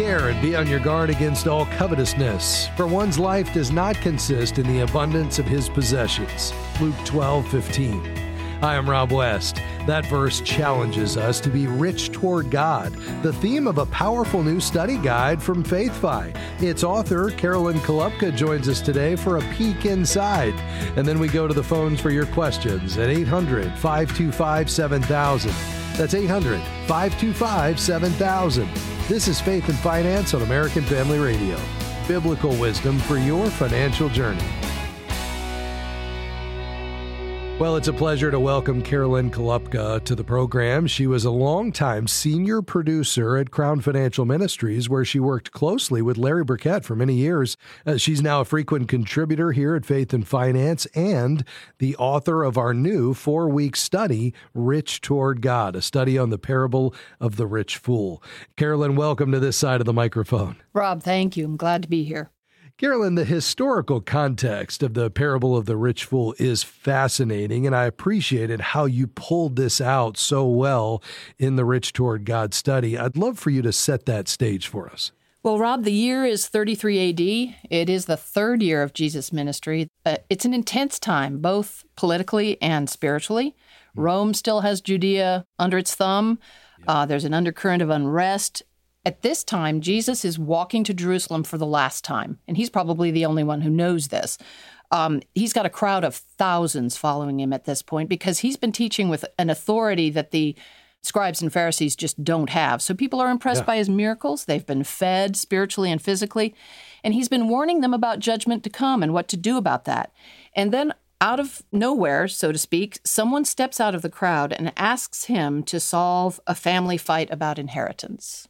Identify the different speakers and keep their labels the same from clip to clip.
Speaker 1: care and be on your guard against all covetousness, for one's life does not consist in the abundance of his possessions. Luke 12:15. Hi, I'm Rob West. That verse challenges us to be rich toward God, the theme of a powerful new study guide from FaithFi. Its author, Carolyn Kolupka, joins us today for a peek inside. And then we go to the phones for your questions at 800-525-7000. That's 800-525-7000. This is Faith and Finance on American Family Radio. Biblical wisdom for your financial journey. Well, it's a pleasure to welcome Carolyn Kolupka to the program. She was a longtime senior producer at Crown Financial Ministries, where she worked closely with Larry Burkett for many years. She's now a frequent contributor here at Faith and Finance and the author of our new 4-week study, Rich Toward God, a study on the parable of the rich fool. Carolyn, welcome to this side of the microphone.
Speaker 2: Rob, thank you. I'm glad to be here.
Speaker 1: Carolyn, the historical context of the parable of the rich fool is fascinating, and I appreciated how you pulled this out so well in the Rich Toward God study. I'd love for you to set that stage for us.
Speaker 2: Well, Rob, the year is 33 A.D. It is the third year of Jesus' ministry. It's an intense time, both politically and spiritually. Rome still has Judea under its thumb. There's an undercurrent of unrest. At this time, Jesus is walking to Jerusalem for the last time, and he's probably the only one who knows this. He's got a crowd of thousands following him at this point because he's been teaching with an authority that the scribes and Pharisees just don't have. So people are impressed by his miracles. They've been fed spiritually and physically, and he's been warning them about judgment to come and what to do about that. And then out of nowhere, so to speak, someone steps out of the crowd and asks him to solve a family fight about inheritance.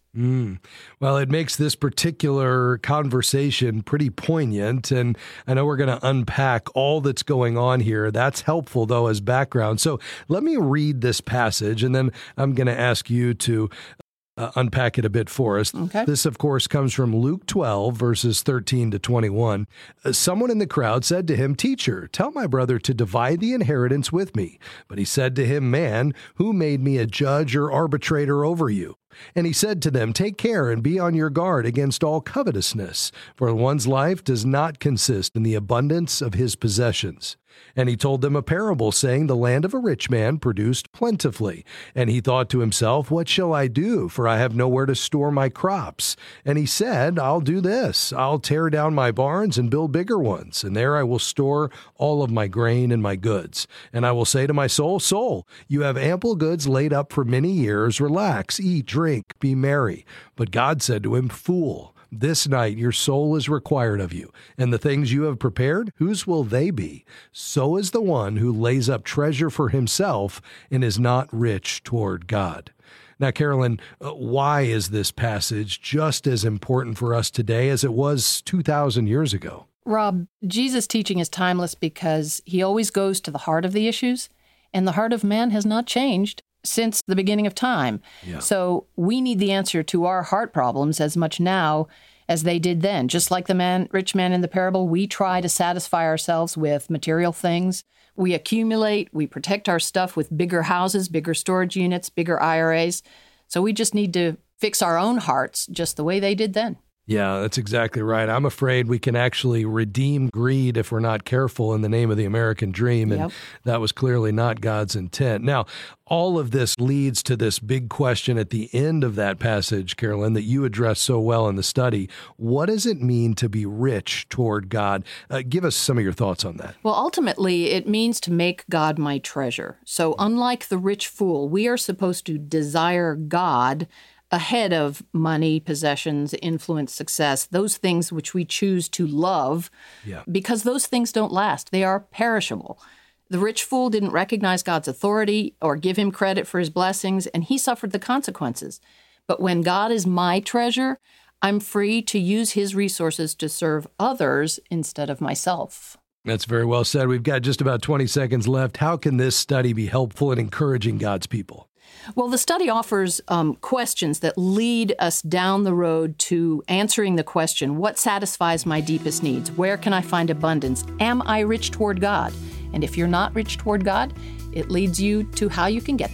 Speaker 1: Well, it makes this particular conversation pretty poignant, and I know we're going to unpack all that's going on here. That's helpful, though, as background. So let me read this passage, and then I'm going to ask you to unpack it a bit for us.
Speaker 2: Okay.
Speaker 1: This, of course, comes from Luke 12, verses 13 to 21. Someone in the crowd said to him, "Teacher, tell my brother to divide the inheritance with me." But he said to him, "Man, who made me a judge or arbitrator over you?" And he said to them, "Take care and be on your guard against all covetousness, for one's life does not consist in the abundance of his possessions." And he told them a parable, saying, "The land of a rich man produced plentifully. And he thought to himself, 'What shall I do? For I have nowhere to store my crops.' And he said, 'I'll do this. I'll tear down my barns and build bigger ones. And there I will store all of my grain and my goods. And I will say to my soul, Soul, you have ample goods laid up for many years. Relax, eat, drink, be merry.' But God said to him, 'Fool, this night your soul is required of you, and the things you have prepared, whose will they be? So is the one who lays up treasure for himself and is not rich toward God.'" Now, Carolyn, why is this passage just as important for us today as it was 2,000 years ago?
Speaker 2: Rob, Jesus' teaching is timeless because he always goes to the heart of the issues, and the heart of man has not changed since the beginning of time. So we need the answer to our heart problems as much now as they did then. Just like the rich man in the parable, we try to satisfy ourselves with material things. We accumulate, we protect our stuff with bigger houses, bigger storage units, bigger IRAs. So we just need to fix our own hearts just the way they did then.
Speaker 1: Yeah, that's exactly right. I'm afraid we can actually redeem greed if we're not careful in the name of the American dream, and that was clearly not God's intent. Now, all of this leads to this big question at the end of that passage, Carolyn, that you addressed so well in the study. What does it mean to be rich toward God? Give us some of your thoughts on that.
Speaker 2: Well, ultimately, it means to make God my treasure. So unlike the rich fool, we are supposed to desire God ahead of money, possessions, influence, success, those things which we choose to love, because those things don't last. They are perishable. The rich fool didn't recognize God's authority or give him credit for his blessings, and he suffered the consequences. But when God is my treasure, I'm free to use his resources to serve others instead of myself.
Speaker 1: That's very well said. We've got just about 20 seconds left. How can this study be helpful in encouraging God's people?
Speaker 2: Well, the study offers questions that lead us down the road to answering the question, what satisfies my deepest needs? Where can I find abundance? Am I rich toward God? And if you're not rich toward God, it leads you to how you can get there.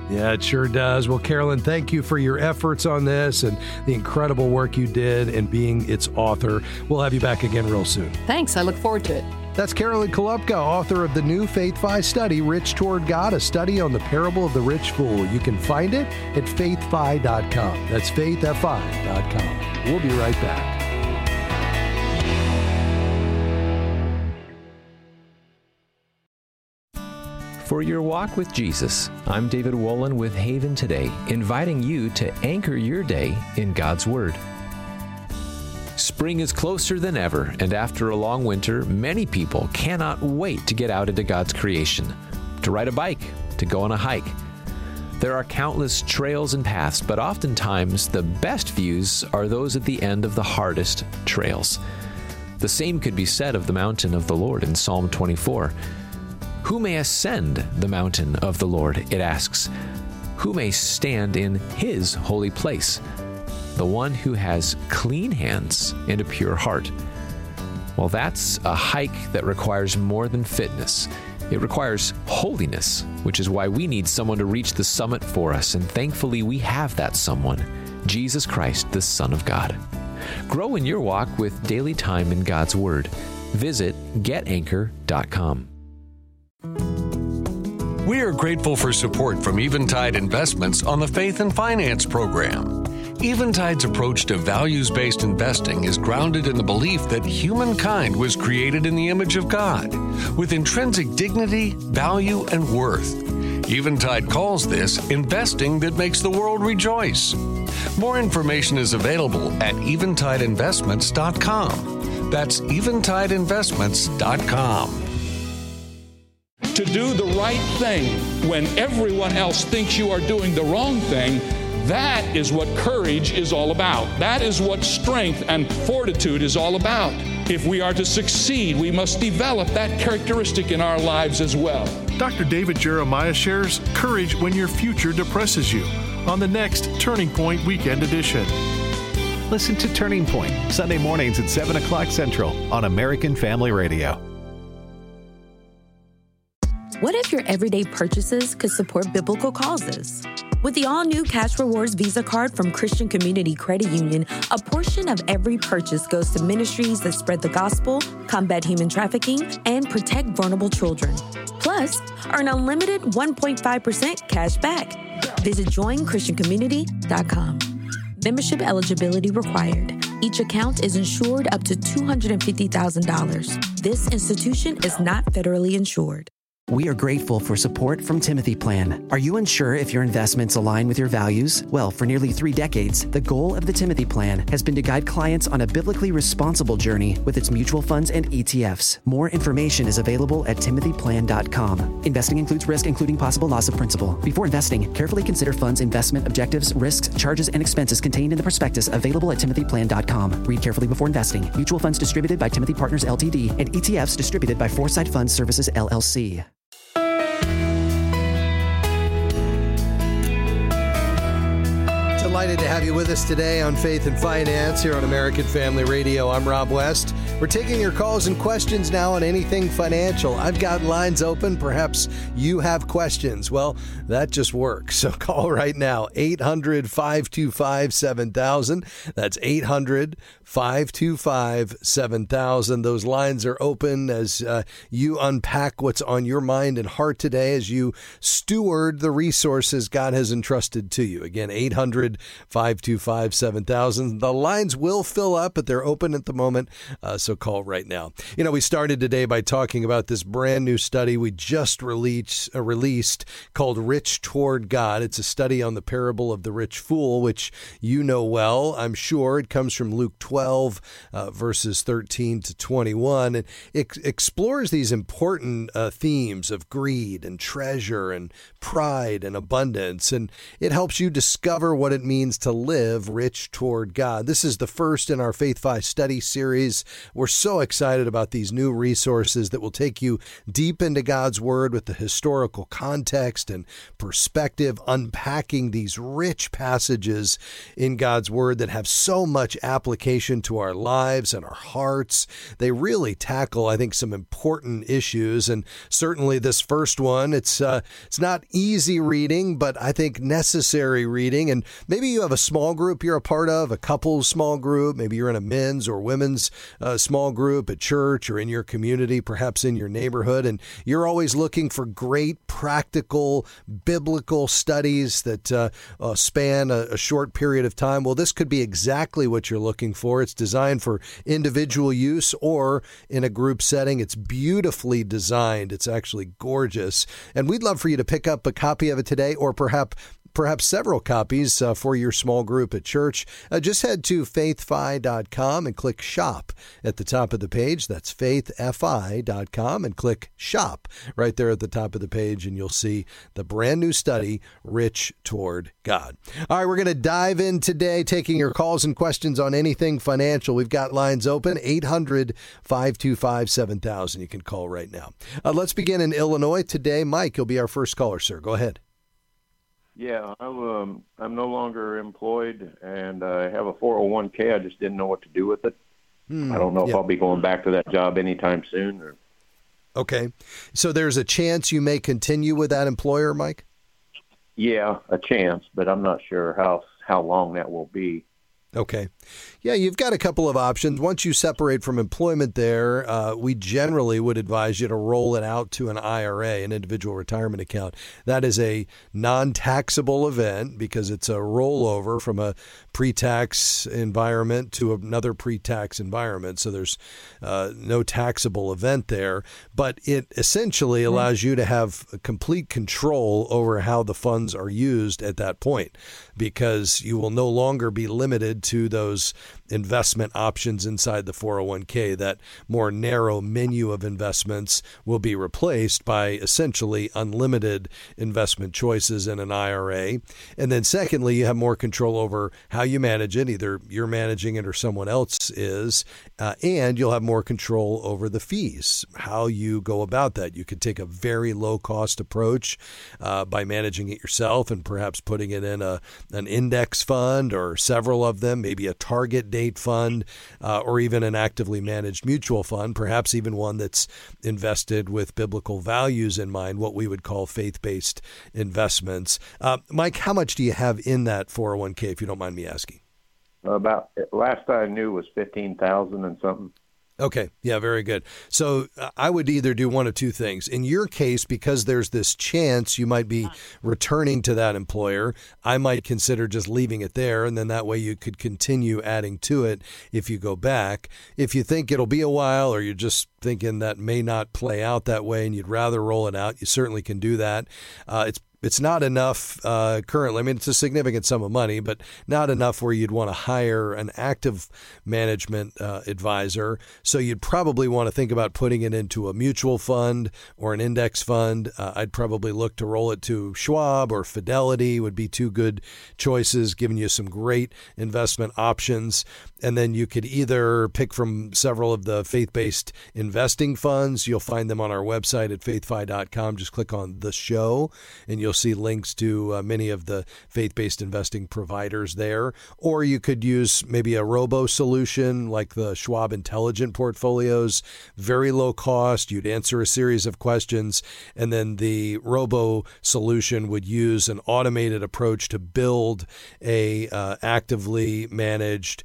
Speaker 1: Yeah, it sure does. Well, Carolyn, thank you for your efforts on this and the incredible work you did in being its author. We'll have you back again real soon.
Speaker 2: Thanks. I look forward to it.
Speaker 1: That's Carolyn Kolupka, author of the new Faith-Fi study, Rich Toward God, a study on the parable of the rich fool. You can find it at faithfi.com. That's faithfi.com. We'll be right back.
Speaker 3: For your walk with Jesus, I'm David Wolin with Haven Today, inviting you to anchor your day in God's Word. Spring is closer than ever, and after a long winter, many people cannot wait to get out into God's creation, to ride a bike, to go on a hike. There are countless trails and paths, but oftentimes the best views are those at the end of the hardest trails. The same could be said of the mountain of the Lord in Psalm 24. Who may ascend the mountain of the Lord, it asks. Who may stand in His holy place? The one who has clean hands and a pure heart. Well, that's a hike that requires more than fitness. It requires holiness, which is why we need someone to reach the summit for us, and thankfully we have that someone, Jesus Christ, the Son of God. Grow in your walk with daily time in God's Word. Visit getanchor.com.
Speaker 4: We are grateful for support from Eventide Investments on the Faith and Finance program. Eventide's approach to values-based investing is grounded in the belief that humankind was created in the image of God, with intrinsic dignity, value, and worth. Eventide calls this investing that makes the world rejoice. More information is available at eventideinvestments.com. That's eventideinvestments.com.
Speaker 5: To do the right thing when everyone else thinks you are doing the wrong thing, that is what courage is all about. That is what strength and fortitude is all about. If we are to succeed, we must develop that characteristic in our lives as well.
Speaker 6: Dr. David Jeremiah shares courage when your future depresses you on the next Turning Point Weekend Edition.
Speaker 7: Listen to Turning Point, Sunday mornings at 7 o'clock Central on American Family Radio.
Speaker 8: What if your everyday purchases could support biblical causes? With the all-new Cash Rewards Visa card from Christian Community Credit Union, a portion of every purchase goes to ministries that spread the gospel, combat human trafficking, and protect vulnerable children. Plus, earn unlimited 1.5% cash back. Visit joinchristiancommunity.com. Membership eligibility required. Each account is insured up to $250,000. This institution is not federally insured.
Speaker 9: We are grateful for support from Timothy Plan. Are you unsure if your investments align with your values? Well, for nearly 3 decades, the goal of the Timothy Plan has been to guide clients on a biblically responsible journey with its mutual funds and ETFs. More information is available at timothyplan.com. Investing includes risk, including possible loss of principal. Before investing, carefully consider funds' investment objectives, risks, charges, and expenses contained in the prospectus available at timothyplan.com. Read carefully before investing. Mutual funds distributed by Timothy Partners Ltd. and ETFs distributed by Foresight Fund Services LLC.
Speaker 1: Delighted to have you with us today on Faith and Finance here on American Family Radio. I'm Rob West. We're taking your calls and questions now on anything financial. I've got lines open. Perhaps you have questions. Well, that just works. So call right now, 800-525-7000. That's 800-525-7000. Those lines are open as you unpack what's on your mind and heart today as you steward the resources God has entrusted to you. Again, 800-525-7000. The lines will fill up, but they're open at the moment, so call right now. You know, we started today by talking about this brand new study we just released called Rich Toward God. It's a study on the parable of the rich fool, which you know well, I'm sure. It comes from Luke 12, verses 13 to 21. And it explores these important themes of greed and treasure and pride and abundance. And it helps you discover what it means to live rich toward God. This is the first in our Faith-Fi study series. we're so excited about these new resources that will take you deep into God's Word with the historical context and perspective, unpacking these rich passages in God's Word that have so much application to our lives and our hearts. They really tackle, I think, some important issues, and certainly this first one, it's not easy reading, but I think necessary reading. And maybe you have a small group you're a part of, a couple's small group. Maybe you're in a men's or women's small group at church or in your community, perhaps in your neighborhood, and you're always looking for great, practical, biblical studies that span a short period of time. Well, this could be exactly what you're looking for. It's designed for individual use or in a group setting. It's beautifully designed. It's actually gorgeous. And we'd love for you to pick up a copy of it today, or perhaps several copies for your small group at church. Just head to faithfi.com and click Shop at the top of the page. That's faithfi.com and click Shop right there at the top of the page, and you'll see the brand new study, Rich Toward God. All right, we're going to dive in today, taking your calls and questions on anything financial. We've got lines open, 800-525-7000. You can call right now. Let's begin in Illinois today. Mike, you'll be our first caller, sir. Go ahead.
Speaker 10: Yeah, I'm no longer employed, and I have a 401k. I just didn't know what to do with it. I don't know if I'll be going back to that job anytime soon. Or...
Speaker 1: Okay. So there's a chance you may continue with that employer, Mike?
Speaker 10: Yeah, a chance, but I'm not sure how long that will be.
Speaker 1: Okay. Yeah, you've got a couple of options. Once you separate from employment there, we generally would advise you to roll it out to an IRA, an individual retirement account. That is a non-taxable event because it's a rollover from a pre-tax environment to another pre-tax environment. So there's no taxable event there. But it essentially allows you to have complete control over how the funds are used at that point, because you will no longer be limited to those investment options inside the 401k. That more narrow menu of investments will be replaced by essentially unlimited investment choices in an IRA. And then secondly, you have more control over how you manage it. Either you're managing it or someone else is. And you'll have more control over the fees, how you go about that. You could take a very low cost approach by managing it yourself and perhaps putting it in an index fund or several of them, maybe a target date fund, or even an actively managed mutual fund, perhaps even one that's invested with biblical values in mind, what we would call faith-based investments. Mike, how much do you have in that 401k, if you don't mind me asking?
Speaker 10: About, last I knew was 15,000 and something.
Speaker 1: Okay. Yeah, very good. So I would either do one of two things. In your case, because there's this chance you might be returning to that employer, I might consider just leaving it there, and then that way you could continue adding to it if you go back. If you think it'll be a while, or you're just thinking that may not play out that way and you'd rather roll it out, you certainly can do that. It's not enough currently. I mean, it's a significant sum of money, but not enough where you'd want to hire an active management advisor. So you'd probably want to think about putting it into a mutual fund or an index fund. I'd probably look to roll it to Schwab or Fidelity would be two good choices, giving you some great investment options. And then you could either pick from several of the faith-based investing funds. You'll find them on our website at faithfi.com. Just click on the show and you'll see links to many of the faith-based investing providers there. Or you could use maybe a robo solution like the Schwab Intelligent Portfolios, very low cost. You'd answer a series of questions, and then the robo solution would use an automated approach to build a actively managed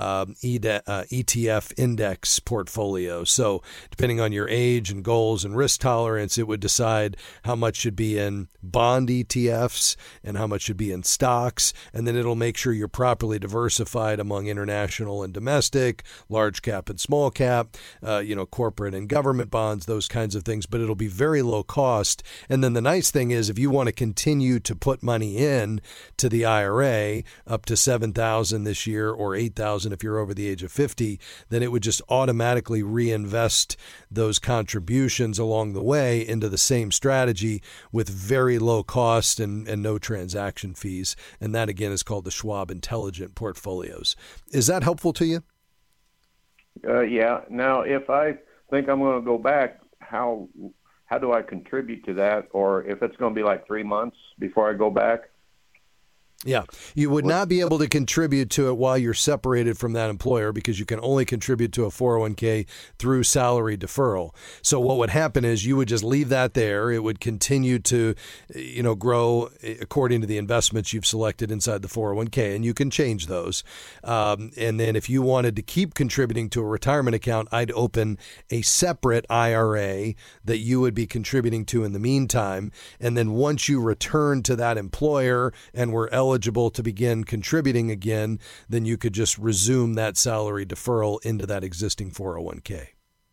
Speaker 1: ETF index portfolio. So depending on your age and goals and risk tolerance, it would decide how much should be in bond ETFs and how much should be in stocks. And then it'll make sure you're properly diversified among international and domestic, large cap and small cap, corporate and government bonds, those kinds of things. But it'll be very low cost. And then the nice thing is, if you want to continue to put money in to the IRA up to $7,000 this year or $8,000 if you're over the age of 50, then it would just automatically reinvest those contributions along the way into the same strategy with very low cost and no transaction fees. And that, again, is called the Schwab Intelligent Portfolios. Is that helpful to you?
Speaker 10: Yeah. Now, if I think I'm going to go back, how do I contribute to that? Or if it's going to be like 3 months before I go back?
Speaker 1: Yeah, you would not be able to contribute to it while you're separated from that employer because you can only contribute to a 401k through salary deferral. So what would happen is you would just leave that there. It would continue to, grow according to the investments you've selected inside the 401k, and you can change those. And then if you wanted to keep contributing to a retirement account, I'd open a separate IRA that you would be contributing to in the meantime. And then once you return to that employer and were eligible to begin contributing again, then you could just resume that salary deferral into that existing 401k.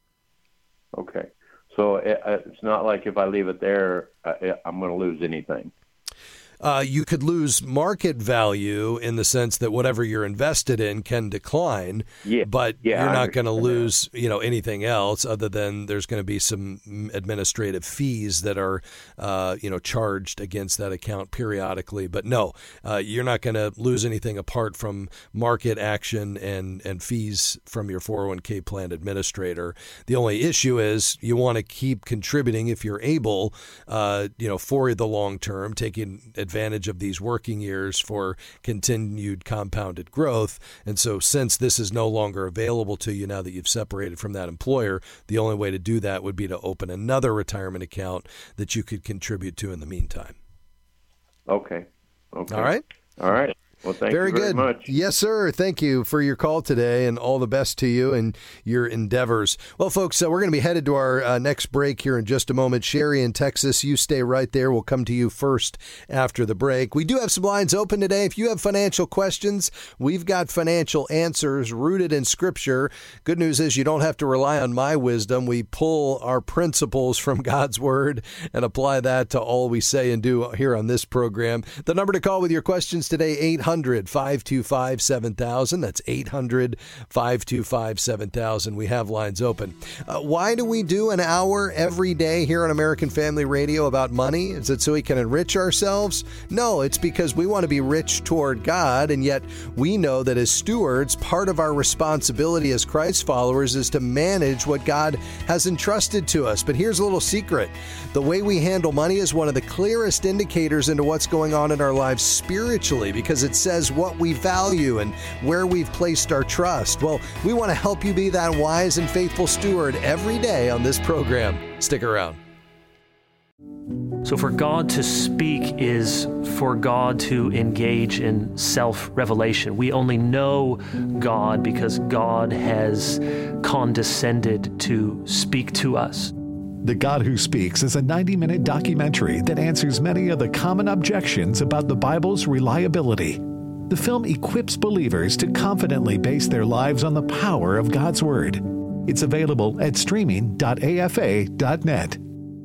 Speaker 10: Okay. So it's not like if I leave it there, I'm going to lose anything.
Speaker 1: You could lose market value in the sense that whatever you're invested in can decline, but you're not going to lose, anything else other than there's going to be some administrative fees that are, charged against that account periodically. But no, you're not going to lose anything apart from market action and fees from your 401k plan administrator. The only issue is you want to keep contributing if you're able, for the long term, taking advantage of these working years for continued compounded growth. And so since this is no longer available to you now that you've separated from that employer, the only way to do that would be to open another retirement account that you could contribute to in the meantime.
Speaker 10: Okay.
Speaker 1: All right.
Speaker 10: Well, thank you very much.
Speaker 1: Yes, sir. Thank you for your call today, and all the best to you and your endeavors. Well, folks, we're going to be headed to our next break here in just a moment. Sherry in Texas, you stay right there. We'll come to you first after the break. We do have some lines open today. If you have financial questions, we've got financial answers rooted in Scripture. Good news is you don't have to rely on my wisdom. We pull our principles from God's Word and apply that to all we say and do here on this program. The number to call with your questions today, 800-525-7000. That's 800-525-7000. We have lines open. Why do we do an hour every day here on American Family Radio about money? Is it so we can enrich ourselves? No, it's because we want to be rich toward God, and yet we know that as stewards, part of our responsibility as Christ followers is to manage what God has entrusted to us. But here's a little secret. The way we handle money is one of the clearest indicators into what's going on in our lives spiritually, because it says what we value and where we've placed our trust. Well, we want to help you be that wise and faithful steward every day on this program. Stick around.
Speaker 11: So for God to speak is for God to engage in self-revelation. We only know God because God has condescended to speak to us.
Speaker 7: The God Who Speaks is a 90-minute documentary that answers many of the common objections about the Bible's reliability. The film equips believers to confidently base their lives on the power of God's Word. It's available at streaming.afa.net.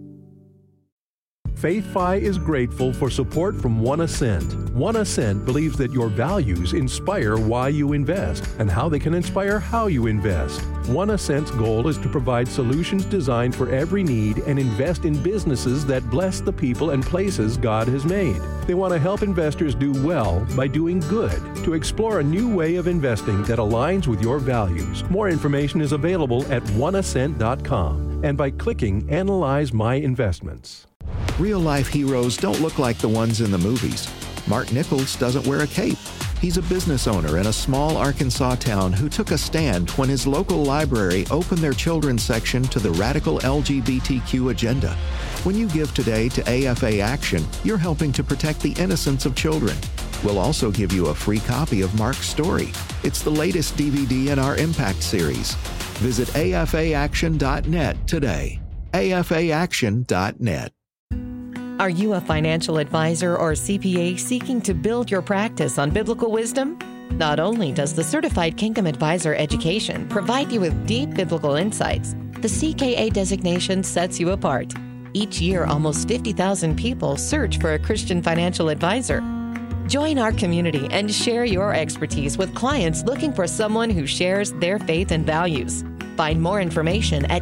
Speaker 12: FaithFi is grateful for support from One Ascent. One Ascent believes that your values inspire why you invest and how they can inspire how you invest. One Ascent's goal is to provide solutions designed for every need and invest in businesses that bless the people and places God has made. They want to help investors do well by doing good, to explore a new way of investing that aligns with your values. More information is available at oneascent.com and by clicking Analyze My Investments.
Speaker 13: Real-life heroes don't look like the ones in the movies. Mark Nichols doesn't wear a cape. He's a business owner in a small Arkansas town who took a stand when his local library opened their children's section to the radical LGBTQ agenda. When you give today to AFA Action, you're helping to protect the innocence of children. We'll also give you a free copy of Mark's story. It's the latest DVD in our Impact series. Visit afaaction.net today. afaaction.net.
Speaker 14: Are you a financial advisor or CPA seeking to build your practice on biblical wisdom? Not only does the Certified Kingdom Advisor education provide you with deep biblical insights, the CKA designation sets you apart. Each year, almost 50,000 people search for a Christian financial advisor. Join our community and share your expertise with clients looking for someone who shares their faith and values. Find more information at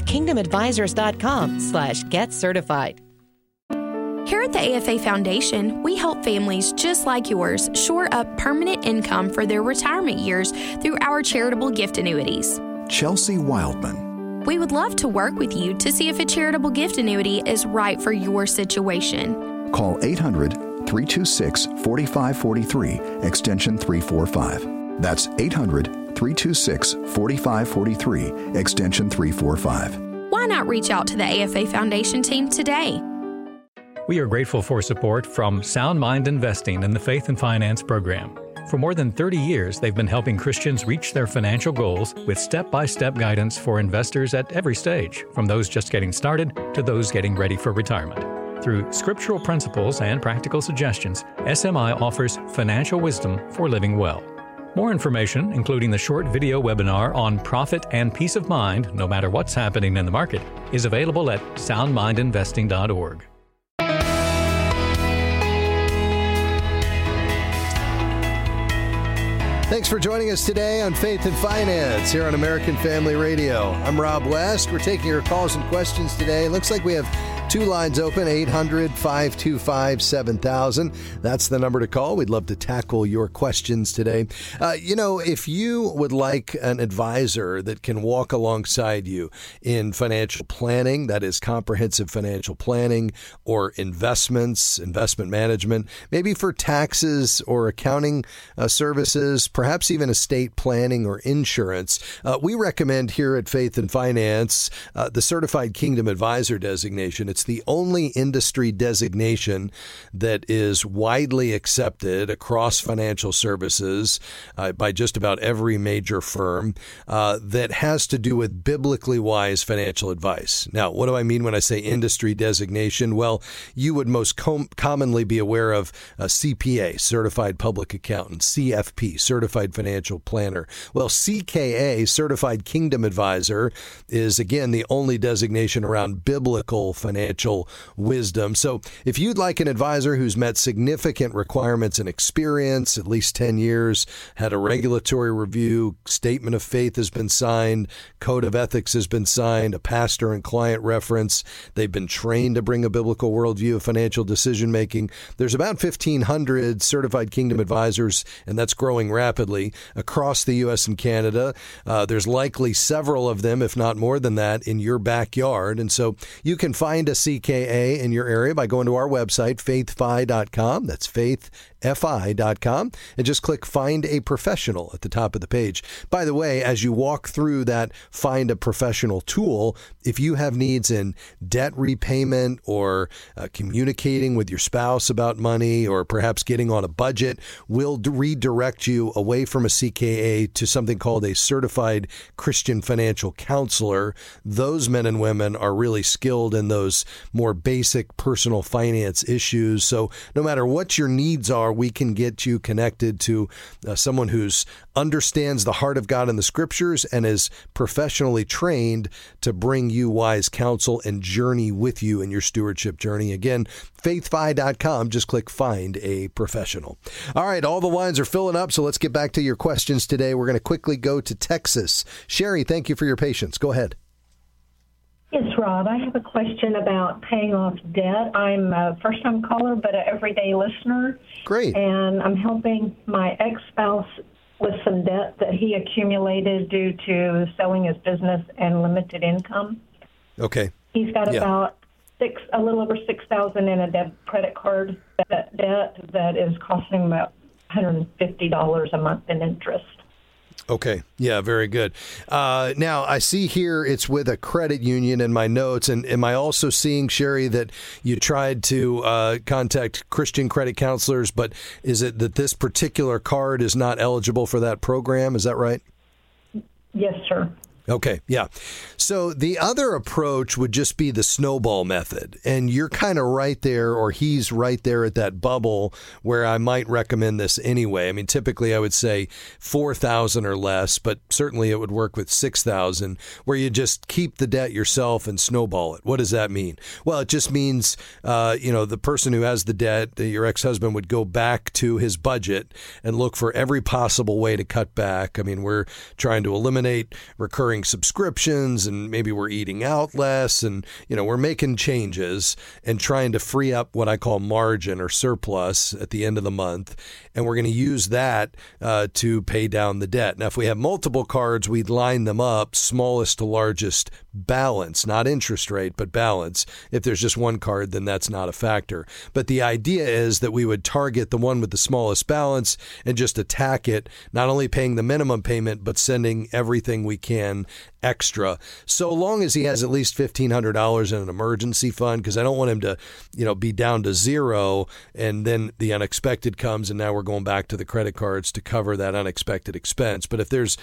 Speaker 14: kingdomadvisors.com/getcertified.
Speaker 15: Here at the AFA Foundation, we help families just like yours shore up permanent income for their retirement years through our charitable gift annuities.
Speaker 13: Chelsea Wildman.
Speaker 15: We would love to work with you to see if a charitable gift annuity is right for your situation.
Speaker 13: Call 800-326-4543, extension 345. That's 800-326-4543, extension 345.
Speaker 15: Why not reach out to the AFA Foundation team today?
Speaker 16: We are grateful for support from Sound Mind Investing and the Faith and Finance Program. For more than 30 years, they've been helping Christians reach their financial goals with step-by-step guidance for investors at every stage, from those just getting started to those getting ready for retirement. Through scriptural principles and practical suggestions, SMI offers financial wisdom for living well. More information, including the short video webinar on profit and peace of mind, no matter what's happening in the market, is available at soundmindinvesting.org.
Speaker 1: Thanks for joining us today on Faith and Finance here on American Family Radio. I'm Rob West. We're taking your calls and questions today. It looks like we have two lines open, 800-525-7000. That's the number to call. We'd love to tackle your questions today. If you would like an advisor that can walk alongside you in financial planning, that is comprehensive financial planning, or investments, investment management, maybe for taxes or accounting services, perhaps even estate planning or insurance, we recommend here at Faith and Finance the Certified Kingdom Advisor designation. It's the only industry designation that is widely accepted across financial services by just about every major firm that has to do with biblically wise financial advice. Now, what do I mean when I say industry designation? Well, you would most commonly be aware of CPA, Certified Public Accountant, CFP, Certified Financial Planner. Well, CKA, Certified Kingdom Advisor, is again the only designation around biblical financial wisdom. So if you'd like an advisor who's met significant requirements and experience, at least 10 years, had a regulatory review, statement of faith has been signed, code of ethics has been signed, a pastor and client reference, they've been trained to bring a biblical worldview of financial decision making, there's about 1,500 Certified Kingdom Advisors, and that's growing rapidly across the U.S. and Canada. There's likely several of them, if not more than that, in your backyard. And so you can find a CKA in your area by going to our website, faithfi.com. That's faithfi.com. And just click Find a Professional at the top of the page. By the way, as you walk through that Find a Professional tool, if you have needs in debt repayment or communicating with your spouse about money or perhaps getting on a budget, we'll redirect you away from a CKA to something called a Certified Christian Financial Counselor. Those men and women are really skilled in those more basic personal finance issues. So no matter what your needs are, we can get you connected to someone who's understands the heart of God in the scriptures and is professionally trained to bring you wise counsel and journey with you in your stewardship journey. Again, faithfi.com. Just click Find a Professional. All right, all the lines are filling up, so let's get back to your questions today. We're going to quickly go to Texas. Sherry, thank you for your patience. Go ahead.
Speaker 17: Yes, Rob, I have a question about paying off debt. I'm a first-time caller, but an everyday listener.
Speaker 1: Great.
Speaker 17: And I'm helping my ex-spouse with some debt that he accumulated due to selling his business and limited income.
Speaker 1: Okay.
Speaker 17: He's got about a little over $6,000 in a credit card debt that is costing him about $150 a month in interest.
Speaker 1: Okay. Yeah, very good. Now, I see here it's with a credit union in my notes. And am I also seeing, Sherry, that you tried to contact Christian credit counselors, but is it that this particular card is not eligible for that program? Is that right?
Speaker 17: Yes, sir.
Speaker 1: Okay, yeah. So the other approach would just be the snowball method. And you're kind of right there, or he's right there at that bubble where I might recommend this anyway. I mean, typically I would say 4,000 or less, but certainly it would work with 6,000, where you just keep the debt yourself and snowball it. What does that mean? Well, it just means, the person who has the debt, your ex-husband, would go back to his budget and look for every possible way to cut back. I mean, we're trying to eliminate recurring lowering subscriptions, and maybe we're eating out less, and we're making changes and trying to free up what I call margin or surplus at the end of the month, and we're going to use that to pay down the debt. Now, if we have multiple cards, we'd line them up, smallest to largest balance, not interest rate, but balance. If there's just one card, then that's not a factor. But the idea is that we would target the one with the smallest balance and just attack it, not only paying the minimum payment, but sending everything we can extra, so long as he has at least $1,500 in an emergency fund, because I don't want him to, be down to zero, and then the unexpected comes, and now we're going back to the credit cards to cover that unexpected expense. But if there's,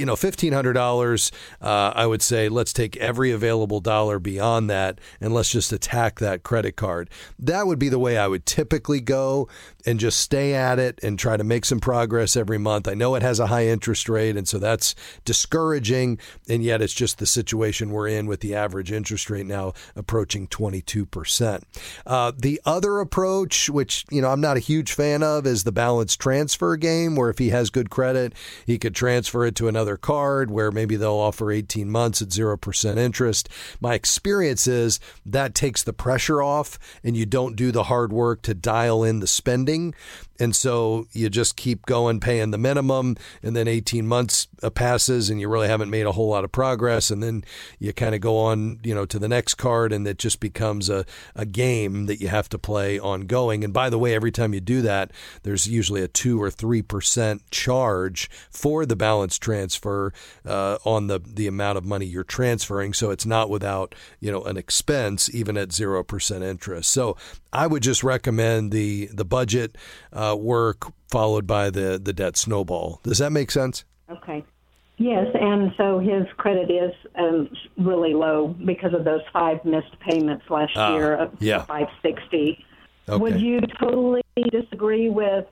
Speaker 1: $1,500, I would say let's take every available dollar beyond that, and let's just attack that credit card. That would be the way I would typically go, and just stay at it and try to make some progress every month. I know it has a high interest rate, and so that's discouraging, and yet it's just the situation we're in with the average interest rate now approaching 22%. The other approach, which I'm not a huge fan of, is the balance transfer game, where if he has good credit, he could transfer it to another card where maybe they'll offer 18 months at 0% interest. My experience is that takes the pressure off, and you don't do the hard work to dial in the spending. And so you just keep going, paying the minimum, and then 18 months passes and you really haven't made a whole lot of progress. And then you kind of go on, to the next card, and it just becomes a game that you have to play ongoing. And by the way, every time you do that, there's usually a 2 or 3% charge for the balance transfer on the amount of money you're transferring. So it's not without, an expense, even at 0% interest. So I would just recommend the budget work followed by the debt snowball. Does that make sense?
Speaker 17: Okay. Yes, and so his credit is really low because of those 5 missed payments last year of 560. Okay. Would you totally disagree with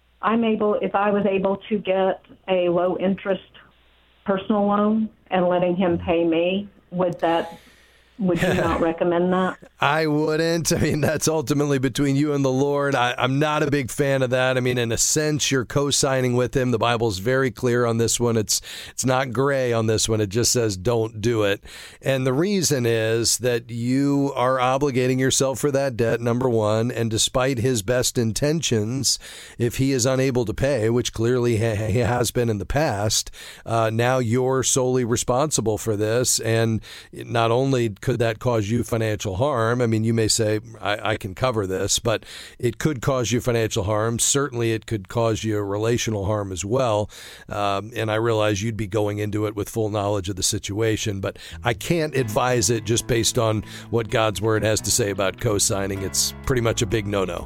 Speaker 17: if I was able to get a low interest personal loan and letting him pay me, would you not recommend that?
Speaker 1: I wouldn't. I mean, that's ultimately between you and the Lord. I'm not a big fan of that. I mean, in a sense, you're co-signing with him. The Bible's very clear on this one. It's not gray on this one. It just says don't do it. And the reason is that you are obligating yourself for that debt, number one. And despite his best intentions, if he is unable to pay, which clearly he has been in the past, now you're solely responsible for this. And not only could that cause you financial harm? I mean, you may say, I can cover this, but it could cause you financial harm. Certainly, it could cause you relational harm as well. And I realize you'd be going into it with full knowledge of the situation, but I can't advise it just based on what God's Word has to say about co-signing. It's pretty much a big no-no.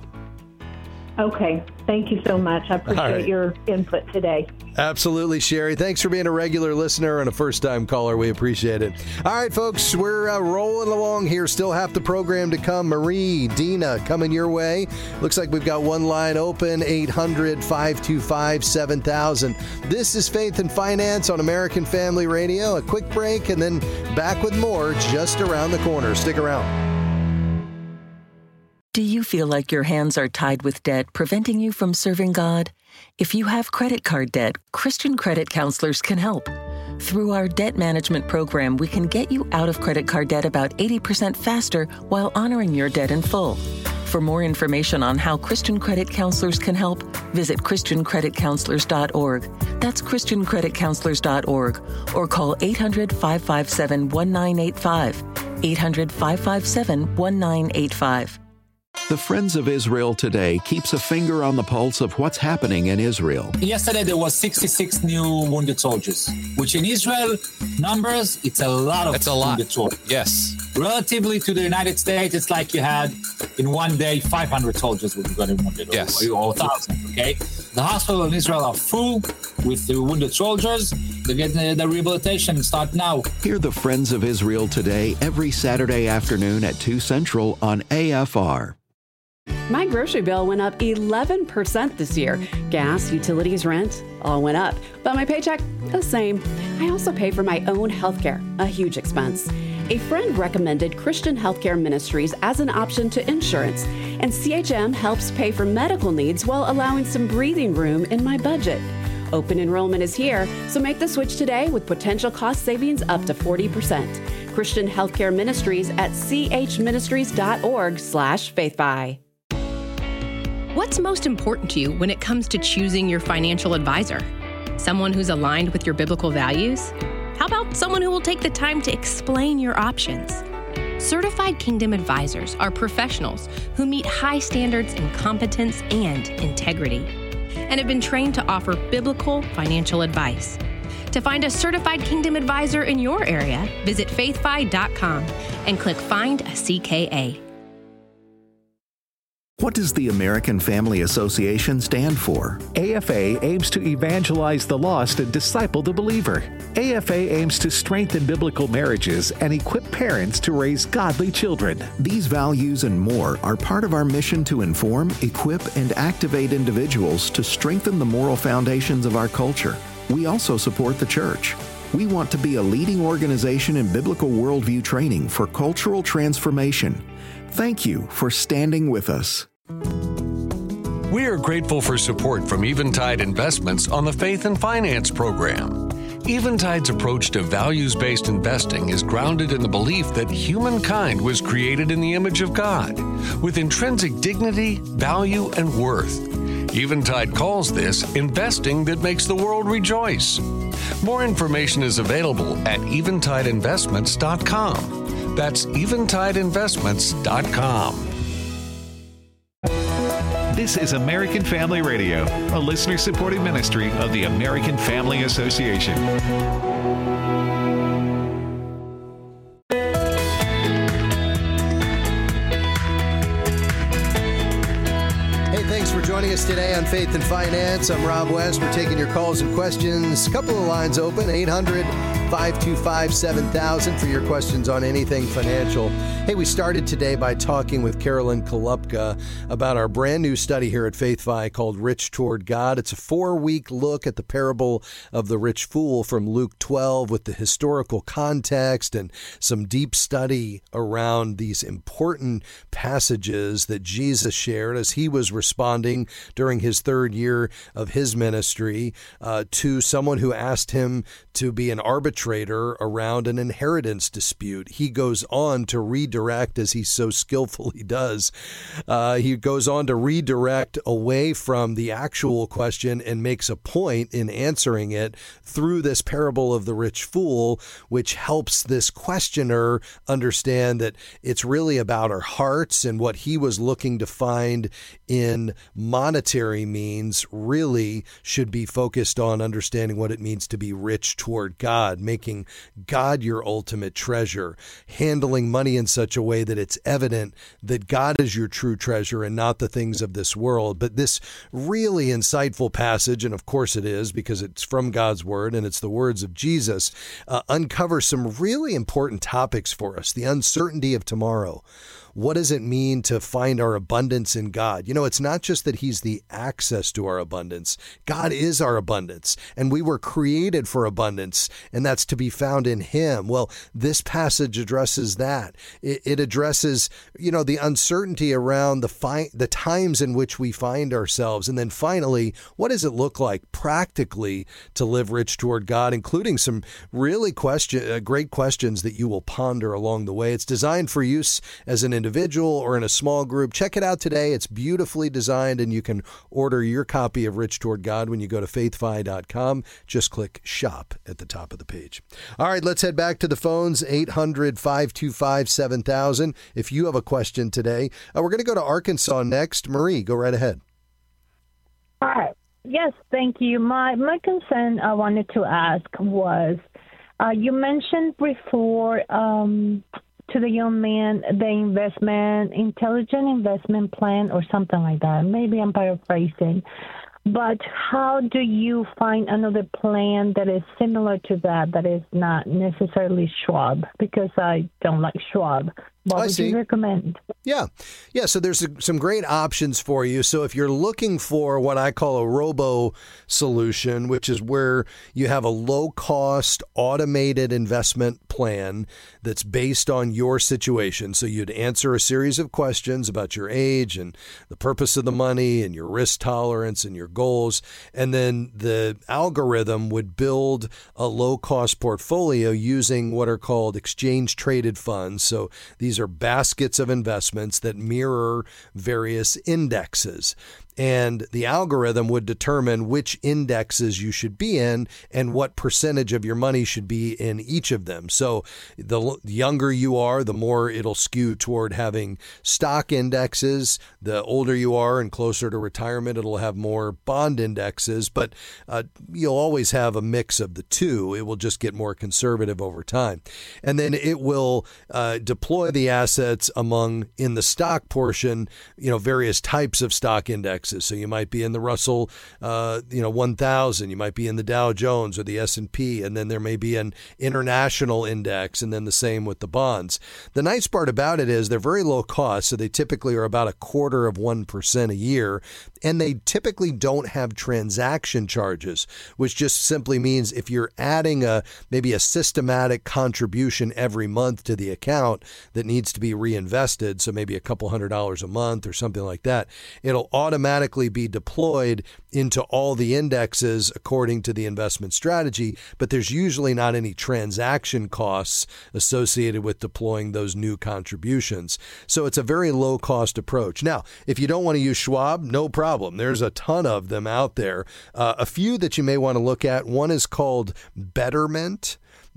Speaker 17: Okay. Thank you so much. I appreciate your input today.
Speaker 1: Absolutely, Sherry. Thanks for being a regular listener and a first-time caller. We appreciate it. All right, folks, we're rolling along here. Still half the program to come. Marie, Dina, coming your way. Looks like we've got one line open, 800-525-7000. This is Faith and Finance on American Family Radio. A quick break and then back with more just around the corner. Stick around.
Speaker 18: Do you feel like your hands are tied with debt, preventing you from serving God? If you have credit card debt, Christian Credit Counselors can help. Through our debt management program, we can get you out of credit card debt about 80% faster while honoring your debt in full. For more information on how Christian Credit Counselors can help, visit ChristianCreditCounselors.org. That's ChristianCreditCounselors.org, or call 800-557-1985. 800-557-1985.
Speaker 13: The Friends of Israel Today keeps a finger on the pulse of what's happening in Israel.
Speaker 19: Yesterday, there was 66 new wounded soldiers, which in Israel numbers, it's a lot of wounded soldiers.
Speaker 20: Yes.
Speaker 19: Relatively to the United States, it's like you had in one day 500 soldiers who got wounded,
Speaker 20: yes,
Speaker 19: or 1,000, okay? The hospitals in Israel are full with the wounded soldiers. They get the rehabilitation start now.
Speaker 13: Hear the Friends of Israel Today every Saturday afternoon at 2 Central on AFR.
Speaker 21: My grocery bill went up 11% this year. Gas, utilities, rent, all went up. But my paycheck, the same. I also pay for my own healthcare, a huge expense. A friend recommended Christian Healthcare Ministries as an option to insurance, and CHM helps pay for medical needs while allowing some breathing room in my budget. Open enrollment is here, so make the switch today with potential cost savings up to 40%. Christian Healthcare Ministries at chministries.org/faithby.
Speaker 20: What's most important to you when it comes to choosing your financial advisor? Someone who's aligned with your biblical values? How about someone who will take the time to explain your options? Certified Kingdom Advisors are professionals who meet high standards in competence and integrity and have been trained to offer biblical financial advice. To find a Certified Kingdom Advisor in your area, visit faithfi.com and click Find a CKA.
Speaker 13: What does the American Family Association stand for?
Speaker 7: AFA aims to evangelize the lost and disciple the believer. AFA aims to strengthen biblical marriages and equip parents to raise godly children.
Speaker 13: These values and more are part of our mission to inform, equip, and activate individuals to strengthen the moral foundations of our culture. We also support the church. We want to be a leading organization in biblical worldview training for cultural transformation. Thank you for standing with us.
Speaker 4: We are grateful for support from Eventide Investments on the Faith and Finance program. Eventide's approach to values-based investing is grounded in the belief that humankind was created in the image of God, with intrinsic dignity, value, and worth. Eventide calls this investing that makes the world rejoice. More information is available at eventideinvestments.com. That's eventideinvestments.com.
Speaker 7: This is American Family Radio, a listener-supported ministry of the American Family Association.
Speaker 1: Thanks for joining us today on Faith and Finance. I'm Rob West. We're taking your calls and questions. A couple of lines open, 800-525-7000 for your questions on anything financial. Hey, we started today by talking with Carolyn Kolupka about our brand new study here at FaithFi called Rich Toward God. It's a 4-week look at the parable of the rich fool from Luke 12 with the historical context and some deep study around these important passages that Jesus shared as he was responding during his 3rd year of his ministry to someone who asked him to be an arbitrator around an inheritance dispute. He goes on to redirect, as he so skillfully does. He goes on to redirect away from the actual question and makes a point in answering it through this parable of the rich fool, which helps this questioner understand that it's really about our hearts, and what he was looking to find in monetary means really should be focused on understanding what it means to be rich toward God, making God your ultimate treasure, handling money in such a way that it's evident that God is your true treasure and not the things of this world. But this really insightful passage, and of course it is because it's from God's word and it's the words of Jesus, uncovers some really important topics for us. The uncertainty of tomorrow. What does it mean to find our abundance in God? You know, it's not just that he's the access to our abundance. God is our abundance, and we were created for abundance, and that's to be found in him. Well, this passage addresses that. It addresses, you know, the uncertainty around the times in which we find ourselves. And then finally, what does it look like practically to live rich toward God, including some really great questions that you will ponder along the way. It's designed for use as an individual or in a small group. Check it out today. It's beautifully designed, and you can order your copy of Rich Toward God when you go to faithfi.com. Just click shop at the top of the page. All right, let's head back to the phones, 800-525-7000. If you have a question today, we're going to go to Arkansas next. Marie, go right ahead.
Speaker 22: Hi. Yes, thank you. My concern I wanted to ask was, you mentioned before to the young man, the intelligent investment plan or something like that. Maybe I'm paraphrasing. But how do you find another plan that is similar to that is not necessarily Schwab? Because I don't like Schwab. What would you recommend?
Speaker 1: Yeah. So there's some great options for you. So if you're looking for what I call a robo solution, which is where you have a low-cost automated investment plan that's based on your situation. So you'd answer a series of questions about your age and the purpose of the money and your risk tolerance and your goals. And then the algorithm would build a low-cost portfolio using what are called exchange-traded funds. So these are baskets of investments that mirror various indexes. And the algorithm would determine which indexes you should be in and what percentage of your money should be in each of them. So the younger you are, the more it'll skew toward having stock indexes. The older you are and closer to retirement, it'll have more bond indexes. But you'll always have a mix of the two. It will just get more conservative over time. And then it will deploy the assets among, in the stock portion, various types of stock indexes. So you might be in the Russell, 1000. You might be in the Dow Jones or the S&P, and then there may be an international index, and then the same with the bonds. The nice part about it is they're very low cost, so they typically are about 0.25% a year, and they typically don't have transaction charges, which just simply means if you're adding maybe a systematic contribution every month to the account that needs to be reinvested, so maybe $200 a month or something like that, it'll automatically be deployed into all the indexes according to the investment strategy, but there's usually not any transaction costs associated with deploying those new contributions. So it's a very low cost approach. Now, if you don't want to use Schwab, no problem. There's a ton of them out there. A few that you may want to look at. One is called Betterment.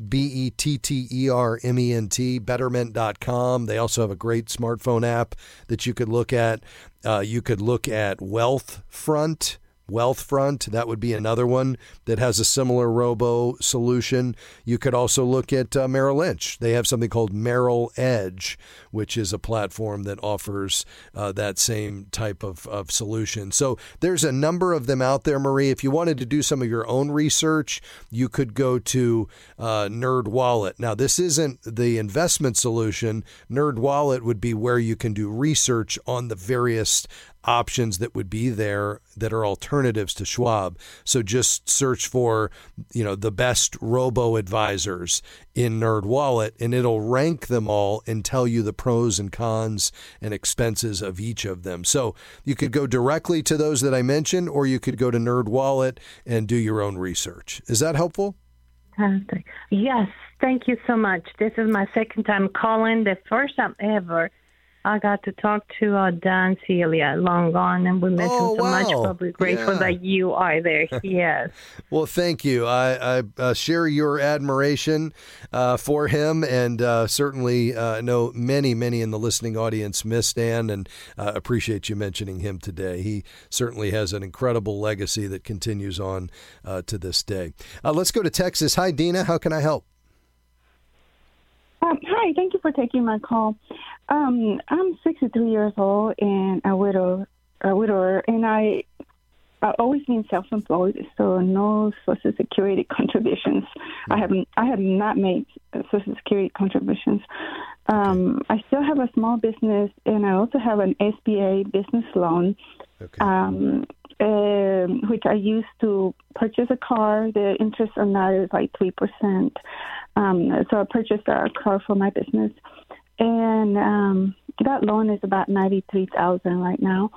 Speaker 1: Betterment, betterment.com. They also have a great smartphone app that you could look at. You could look at Wealthfront. That would be another one that has a similar robo solution. You could also look at Merrill Lynch. They have something called Merrill Edge, which is a platform that offers that same type of solution. So there's a number of them out there, Marie. If you wanted to do some of your own research, you could go to NerdWallet. Now, this isn't the investment solution. NerdWallet would be where you can do research on the various options that would be there that are alternatives to Schwab. So just search for, the best robo-advisors in NerdWallet, and it'll rank them all and tell you the pros and cons and expenses of each of them. So you could go directly to those that I mentioned, or you could go to NerdWallet and do your own research. Is that helpful?
Speaker 22: Fantastic. Yes, thank you so much. This is my second time calling. The first time ever I got to talk to Dan Celia, long gone, and we miss him so much, but we're grateful that you are there. Yes.
Speaker 1: Well, thank you. I share your admiration for him, and certainly know many in the listening audience miss Dan, and appreciate you mentioning him today. He certainly has an incredible legacy that continues on to this day. Let's go to Texas. Hi, Dina. How can I help?
Speaker 2: Hi, thank you for taking my call. I'm 63 years old and a widower, and I always been self-employed, so no Social Security contributions. I have not made Social Security contributions. I still have a small business, and I also have an SBA business loan, which I use to purchase a car. The interest on that is like 3%. So I purchased a car for my business, and that loan is about $93,000 right now.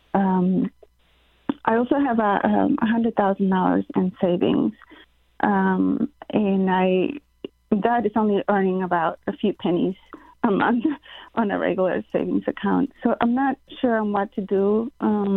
Speaker 2: I also have $100,000 in savings, and that is only earning about a few pennies a month on a regular savings account. So I'm not sure on what to do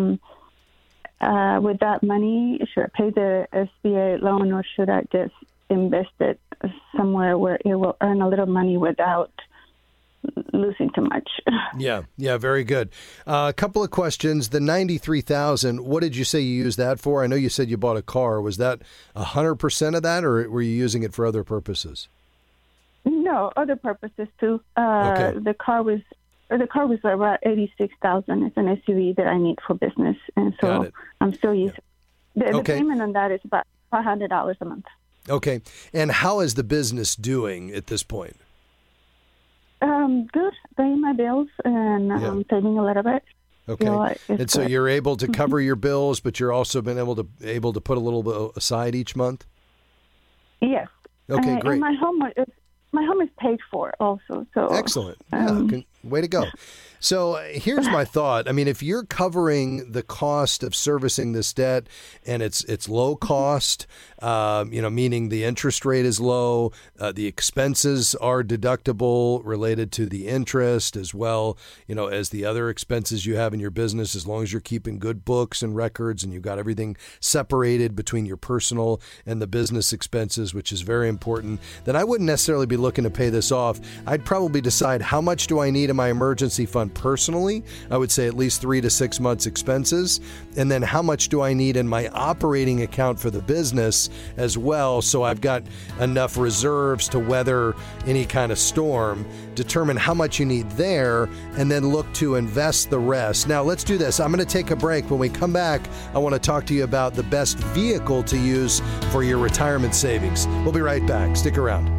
Speaker 2: with that money. Should I pay the SBA loan, or should I just invest it somewhere where it will earn a little money without losing too much?
Speaker 1: Yeah, very good. A couple of questions. The $93,000, what did you say you used that for? I know you said you bought a car. Was that 100% of that, or were you using it for other purposes?
Speaker 2: No, other purposes too. The car was about $86,000. It's an SUV that I need for business, and so I'm still using. The payment on that is about $500 a month.
Speaker 1: Okay. And how is the business doing at this point?
Speaker 2: Good. Paying my bills and saving a little bit.
Speaker 1: Okay. And so you're able to cover your bills, but you're also been able to put a little bit aside each month?
Speaker 2: Yes.
Speaker 1: Okay, great.
Speaker 2: And my home is paid for also. So
Speaker 1: excellent. Way to go. So here's my thought. I mean, if you're covering the cost of servicing this debt and it's low cost, meaning the interest rate is low, the expenses are deductible related to the interest as well, as the other expenses you have in your business, as long as you're keeping good books and records and you've got everything separated between your personal and the business expenses, which is very important, then I wouldn't necessarily be looking to pay this off. I'd probably decide how much do I need in my emergency fund personally. I would say at least 3 to 6 months expenses. And then how much do I need in my operating account for the business as well, so I've got enough reserves to weather any kind of storm. Determine how much you need there and then look to invest the rest. Now let's do this. I'm going to take a break. When we come back, I want to talk to you about the best vehicle to use for your retirement savings. We'll be right back. Stick around.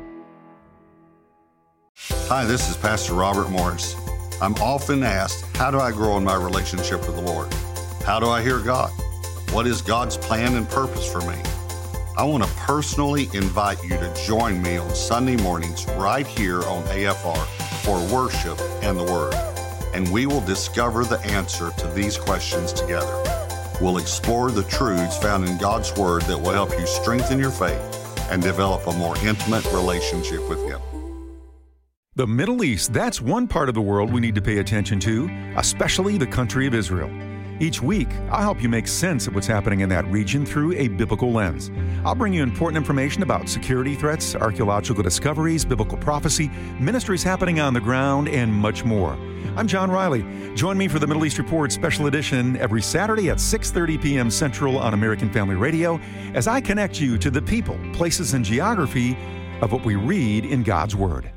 Speaker 3: Hi, this is Pastor Robert Morris. I'm often asked, how do I grow in my relationship with the Lord? How do I hear God? What is God's plan and purpose for me? I want to personally invite you to join me on Sunday mornings right here on AFR for worship and the Word. And we will discover the answer to these questions together. We'll explore the truths found in God's Word that will help you strengthen your faith and develop a more intimate relationship with Him.
Speaker 5: The Middle East, that's one part of the world we need to pay attention to, especially the country of Israel. Each week, I'll help you make sense of what's happening in that region through a biblical lens. I'll bring you important information about security threats, archaeological discoveries, biblical prophecy, ministries happening on the ground, and much more. I'm John Riley. Join me for the Middle East Report Special Edition every Saturday at 6:30 p.m. Central on American Family Radio as I connect you to the people, places, and geography of what we read in God's Word.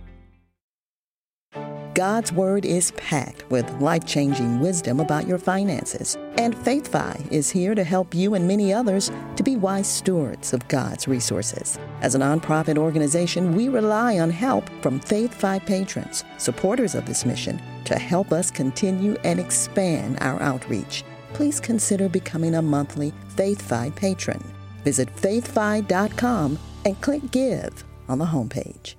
Speaker 23: God's Word is packed with life-changing wisdom about your finances. And FaithFi is here to help you and many others to be wise stewards of God's resources. As a nonprofit organization, we rely on help from FaithFi patrons, supporters of this mission, to help us continue and expand our outreach. Please consider becoming a monthly FaithFi patron. Visit faithfi.com and click Give on the homepage.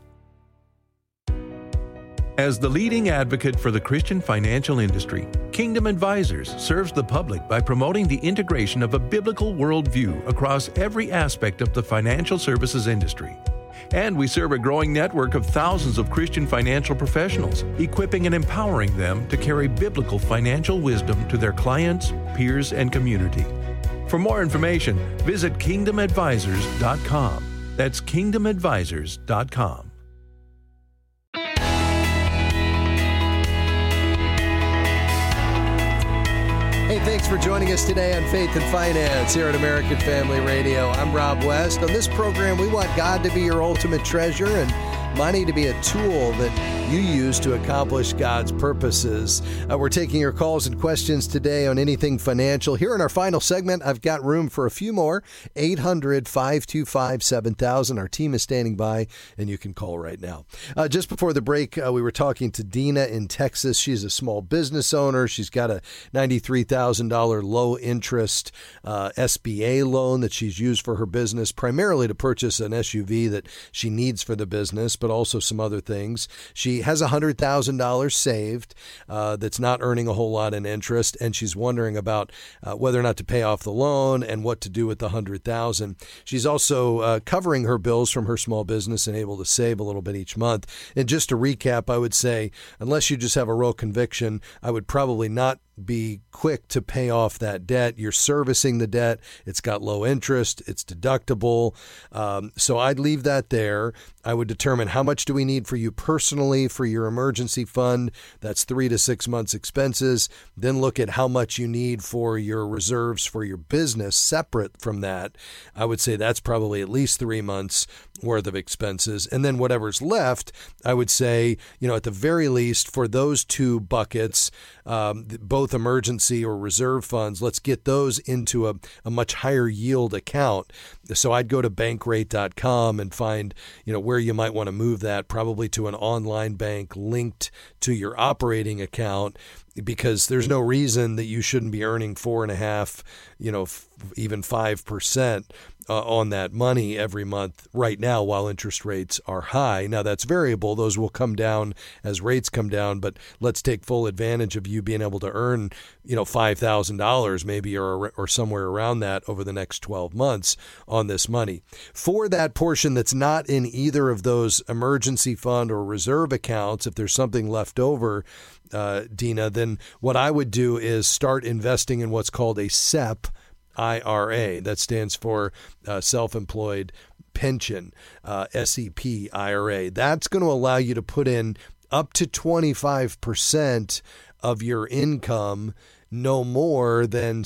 Speaker 12: As the leading advocate for the Christian financial industry, Kingdom Advisors serves the public by promoting the integration of a biblical worldview across every aspect of the financial services industry. And we serve a growing network of thousands of Christian financial professionals, equipping and empowering them to carry biblical financial wisdom to their clients, peers, and community. For more information, visit kingdomadvisors.com. That's kingdomadvisors.com.
Speaker 1: Hey, thanks for joining us today on Faith and Finance here at American Family Radio. I'm Rob West. On this program, we want God to be your ultimate treasure and money to be a tool that you use to accomplish God's purposes. We're taking your calls and questions today on anything financial. Here in our final segment, I've got room for a few more. 800-525-7000. Our team is standing by, and you can call right now. Just before the break, we were talking to Dina in Texas. She's a small business owner. She's got a $93,000 low-interest SBA loan that she's used for her business, primarily to purchase an SUV that she needs for the business, but also some other things. She has $100,000 saved that's not earning a whole lot in interest, and she's wondering about whether or not to pay off the loan and what to do with the $100,000. She's also covering her bills from her small business and able to save a little bit each month. And just to recap, I would say, unless you just have a real conviction, I would probably not be quick to pay off that debt. You're servicing the debt. It's got low interest. It's deductible. So I'd leave that there. I would determine how much do we need for you personally for your emergency fund. That's 3 to 6 months expenses. Then look at how much you need for your reserves for your business separate from that. I would say that's probably at least 3 months worth of expenses. And then whatever's left, I would say, at the very least for those two buckets, both emergency or reserve funds, let's get those into a much higher yield account. So I'd go to bankrate.com and find, where you might want to move that, probably to an online bank linked to your operating account, because there's no reason that you shouldn't be earning 4.5%, even 5% on that money every month right now while interest rates are high. Now that's variable. Those will come down as rates come down, but let's take full advantage of you being able to earn, $5,000 maybe or somewhere around that over the next 12 months on this money. For that portion that's not in either of those emergency fund or reserve accounts, if there's something left over, Dina, then what I would do is start investing in what's called a SEP IRA. That stands for Self-Employed Pension, SEP IRA. That's going to allow you to put in up to 25% of your income, no more than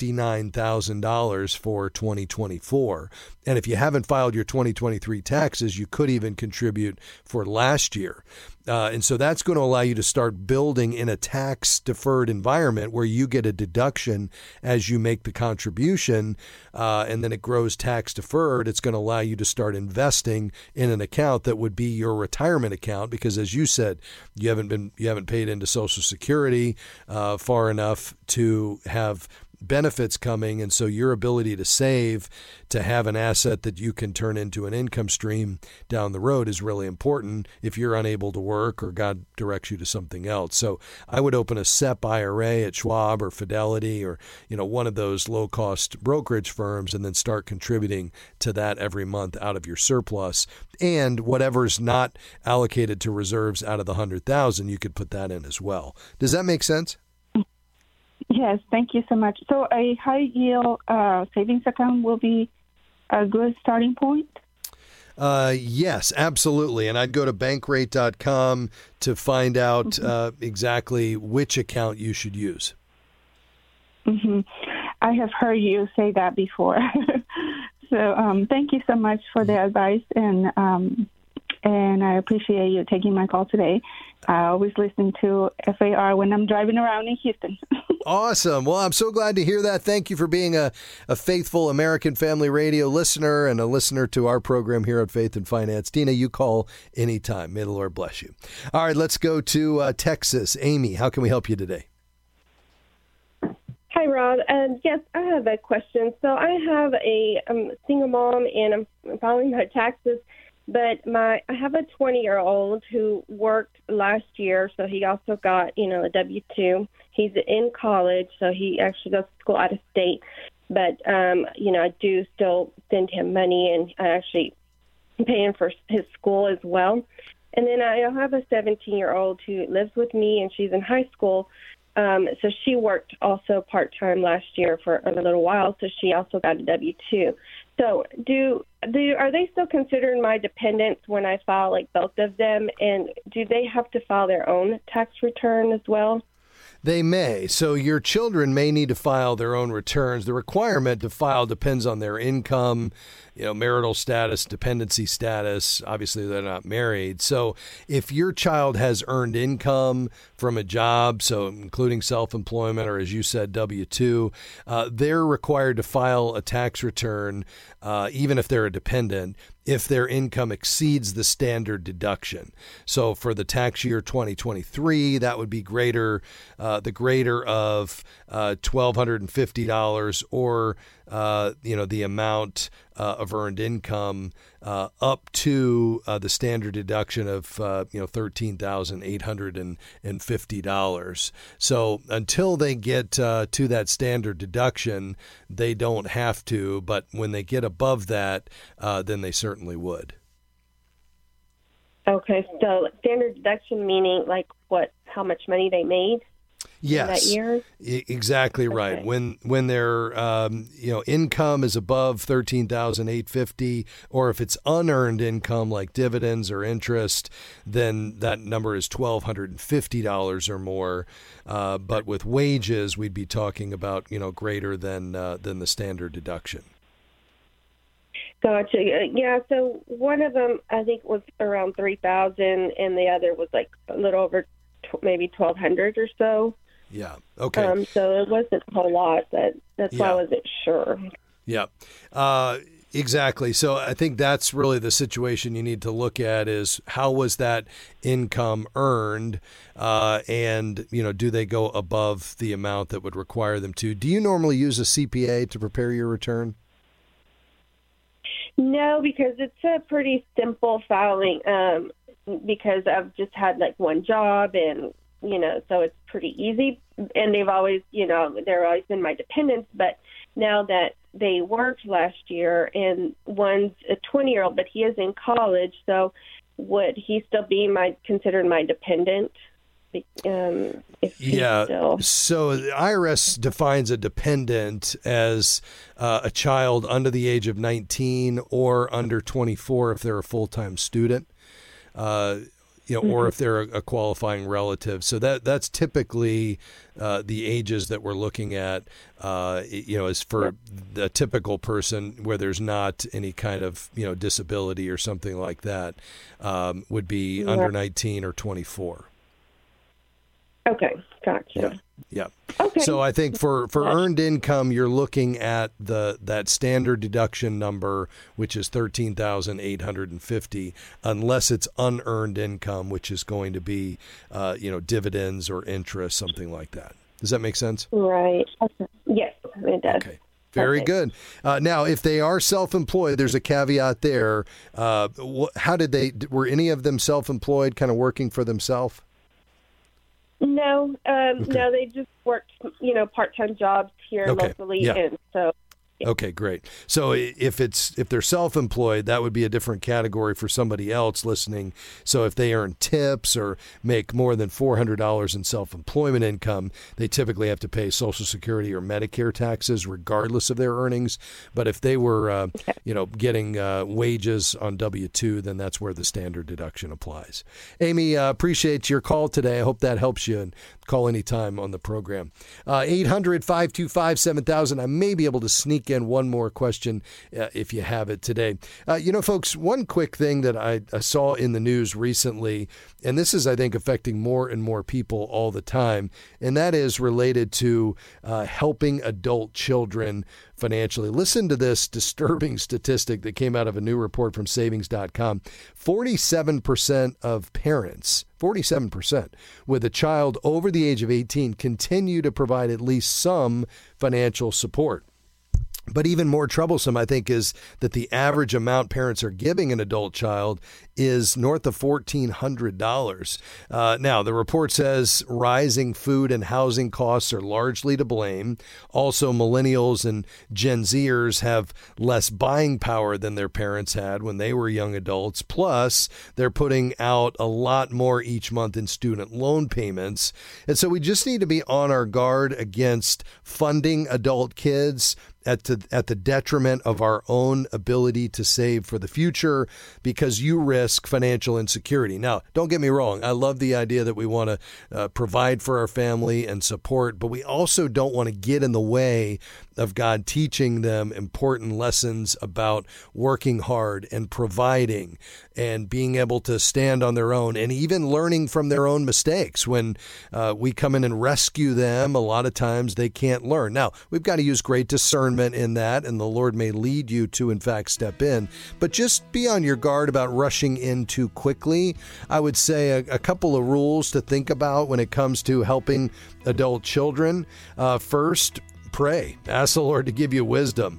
Speaker 1: $69,000 for 2024. And if you haven't filed your 2023 taxes, you could even contribute for last year. And so that's going to allow you to start building in a tax-deferred environment where you get a deduction as you make the contribution, and then it grows tax-deferred. It's going to allow you to start investing in an account that would be your retirement account, because, as you said, you haven't paid into Social Security far enough to have benefits coming, and so your ability to save, to have an asset that you can turn into an income stream down the road is really important if you're unable to work or God directs you to something else. So I would open a SEP IRA at Schwab or Fidelity or one of those low-cost brokerage firms, and then start contributing to that every month out of your surplus. And whatever's not allocated to reserves out of the $100,000, you could put that in as well. Does that make sense?
Speaker 2: Yes, thank you so much. So a high-yield savings account will be a good starting point?
Speaker 1: Yes, absolutely. And I'd go to bankrate.com to find out exactly which account you should use.
Speaker 2: Mm-hmm. I have heard you say that before. So thank you so much for the advice, and I appreciate you taking my call today. I always listen to FAR when I'm driving around in Houston.
Speaker 1: Awesome. Well, I'm so glad to hear that. Thank you for being a faithful American Family Radio listener and a listener to our program here at Faith and Finance. Dina, you call anytime. May the Lord bless you. All right, let's go to Texas. Amy, how can we help you today?
Speaker 6: Hi, Rob. Yes, I have a question. So I have I'm a single mom, and I'm filing my taxes. But I have a 20-year-old who worked last year, so he also got, a W-2. He's in college, so he actually goes to school out of state. But, I do still send him money, and I actually pay him for his school as well. And then I have a 17-year-old who lives with me, and she's in high school. So she worked also part-time last year for a little while, so she also got a W-2. So are they still considered my dependents when I file like both of them? And do they have to file their own tax return as well?
Speaker 1: They may. So your children may need to file their own returns. The requirement to file depends on their income, marital status, dependency status. Obviously, they're not married. So if your child has earned income from a job, so including self-employment or, as you said, W-2, they're required to file a tax return, even if they're a dependent, if their income exceeds the standard deduction. So for the tax year 2023, that would be the greater of $1,250 or the amount of earned income up to the standard deduction of $13,850. So until they get to that standard deduction, they don't have to. But when they get above that, then they certainly would.
Speaker 6: Okay, so standard deduction meaning like how much money they made?
Speaker 1: Yes,
Speaker 6: that year?
Speaker 1: Exactly right.
Speaker 6: Okay.
Speaker 1: When their income is above $13,850, or if it's unearned income like dividends or interest, then that number is $1,250 or more. But with wages, we'd be talking about greater than the standard deduction.
Speaker 6: Gotcha. Yeah. So one of them I think was around $3,000, and the other was like a little over maybe $1,200 or so.
Speaker 1: Yeah. Okay.
Speaker 6: So it wasn't a whole lot. That's why I wasn't sure.
Speaker 1: Yeah. Exactly. So I think that's really the situation you need to look at is how was that income earned, and do they go above the amount that would require them to? Do you normally use a CPA to prepare your return?
Speaker 6: No, because it's a pretty simple filing. Because I've just had like one job, and so it's pretty easy. And they've always, they're always been my dependents. But now that they worked last year, and one's a 20-year-old, but he is in college, so would he still be considered my dependent?
Speaker 1: So the IRS defines a dependent as a child under the age of 19 or under 24 if they're a full-time student. Or if they're a qualifying relative. So that's typically the ages that we're looking at, as for the typical person where there's not any kind of, disability or something like that, would be under 19 or 24.
Speaker 6: Okay, gotcha.
Speaker 1: Yeah.
Speaker 6: Okay.
Speaker 1: So I think for earned income, you're looking at that standard deduction number, which is $13,850, unless it's unearned income, which is going to be, dividends or interest, something like that. Does that make sense?
Speaker 6: Right. Yes, it does.
Speaker 1: Okay. Very good. Now, if they are self-employed, there's a caveat there. Were any of them self-employed, kind of working for themselves?
Speaker 6: No, no, they just worked, part-time jobs here locally, and so. Yeah.
Speaker 1: Okay, great. So if they're self-employed, that would be a different category for somebody else listening. So if they earn tips or make more than $400 in self-employment income, they typically have to pay Social Security or Medicare taxes regardless of their earnings. But if they were, getting wages on W-2, then that's where the standard deduction applies. Amy, appreciate your call today. I hope that helps you, and call anytime on the program. 800-525-7000. I may be able to sneak in one more question if you have it today. Folks, one quick thing that I saw in the news recently, and this is, I think, affecting more and more people all the time, and that is related to helping adult children financially. Listen to this disturbing statistic that came out of a new report from Savings.com. 47% of parents, 47% with a child over the age of 18 continue to provide at least some financial support. But even more troublesome, I think, is that the average amount parents are giving an adult child is north of $1,400. Now, the report says rising food and housing costs are largely to blame. Also, millennials and Gen Zers have less buying power than their parents had when they were young adults. Plus, they're putting out a lot more each month in student loan payments. And so we just need to be on our guard against funding adult kids at the detriment of our own ability to save for the future, because you risk financial insecurity. Now, don't get me wrong. I love the idea that we want to provide for our family and support, but we also don't want to get in the way of God teaching them important lessons about working hard and providing and being able to stand on their own, and even learning from their own mistakes. When we come in and rescue them, a lot of times they can't learn. Now, we've got to use great discernment in that, and the Lord may lead you to, in fact, step in. But just be on your guard about rushing in too quickly. I would say a couple of rules to think about when it comes to helping adult children. First, pray. Ask the Lord to give you wisdom.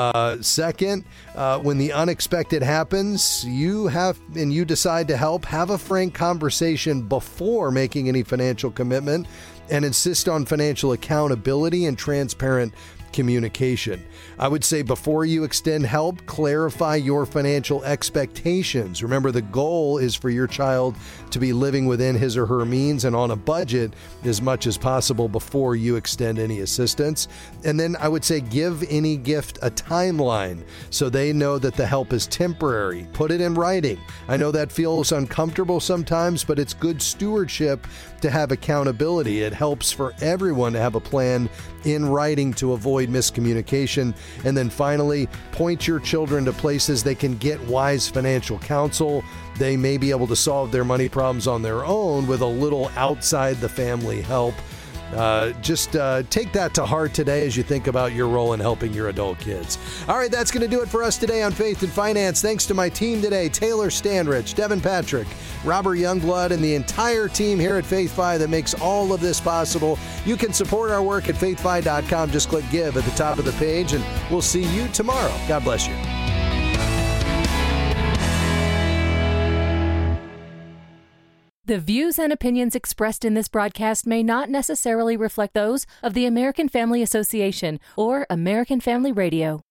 Speaker 1: Second, when the unexpected happens, you decide to help, have a frank conversation before making any financial commitment, and insist on financial accountability and transparent communication. I would say before you extend help, clarify your financial expectations. Remember, the goal is for your child to be living within his or her means and on a budget as much as possible before you extend any assistance. And then I would say give any gift a timeline so they know that the help is temporary. Put it in writing. I know that feels uncomfortable sometimes, but it's good stewardship to have accountability. It helps for everyone to have a plan in writing to avoid miscommunication. And then finally, point your children to places they can get wise financial counsel. They may be able to solve their money problems on their own with a little outside the family help. Just take that to heart today as you think about your role in helping your adult kids. All right, that's going to do it for us today on Faith and Finance. Thanks to my team today, Taylor Stanrich, Devin Patrick, Robert Youngblood, and the entire team here at FaithFi that makes all of this possible. You can support our work at faithfi.com. Just click Give at the top of the page, and we'll see you tomorrow. God bless you.
Speaker 8: The views and opinions expressed in this broadcast may not necessarily reflect those of the American Family Association or American Family Radio.